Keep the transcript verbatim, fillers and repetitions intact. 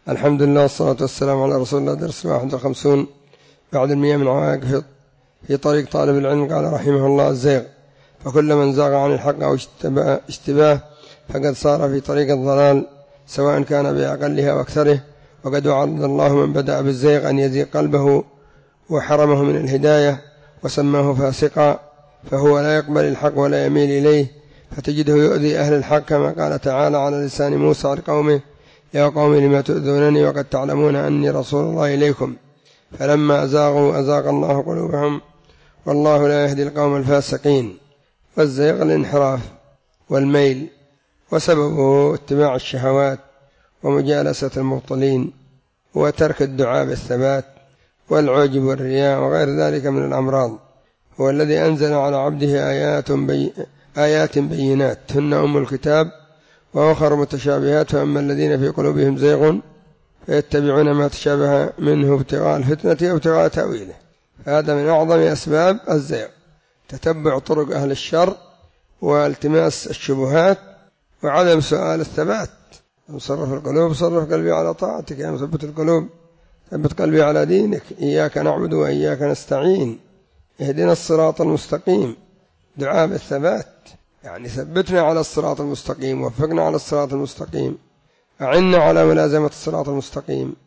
الحمد لله والصلاة والسلام على رسول الله. درس واحد وخمسون بعد المياه من عوائق في طريق طالب العلم. قال رحمه الله: الزيغ، فكل من زاغ عن الحق أو اشتباه فقد صار في طريق الضلال، سواء كان بأقلها وأكثره. وقد وعد الله من بدأ بالزيغ أن يزيغ قلبه وحرمه من الهداية وسماه فاسقا، فهو لا يقبل الحق ولا يميل إليه، فتجده يؤذي أهل الحق، كما قال تعالى على لسان موسى لقومه: يا قوم لما تؤذونني وقد تعلمون أني رسول الله إليكم. فلما أزاغوا أزاغ الله قلوبهم، والله لا يهدي القوم الفاسقين. والزيغ الانحراف والميل، وسببه اتباع الشهوات ومجالسة المبطلين وترك الدعاء بالثبات والعجب والرياء وغير ذلك من الأمراض. هو الذي أنزل على عبده آيات, بي آيات بينات هن أم الكتاب وأخر متشابهات، فأما الذين في قلوبهم زيغ فيتبعون ما تشابه منه ابتغاء الفتنة أو ابتغاء تأويله. هذا من أعظم أسباب الزيغ، تتبع طرق أهل الشر والتماس الشبهات وعدم سؤال الثبات. مصرف القلوب صرف قلبي على طاعتك، يا مثبت القلوب ثبت قلبي على دينك. إياك نعبد وإياك نستعين، اهدنا الصراط المستقيم. دعاء بالثبات، يعني ثبتنا على الصراط المستقيم، وفقنا على الصراط المستقيم، أعنا على ملازمة الصراط المستقيم.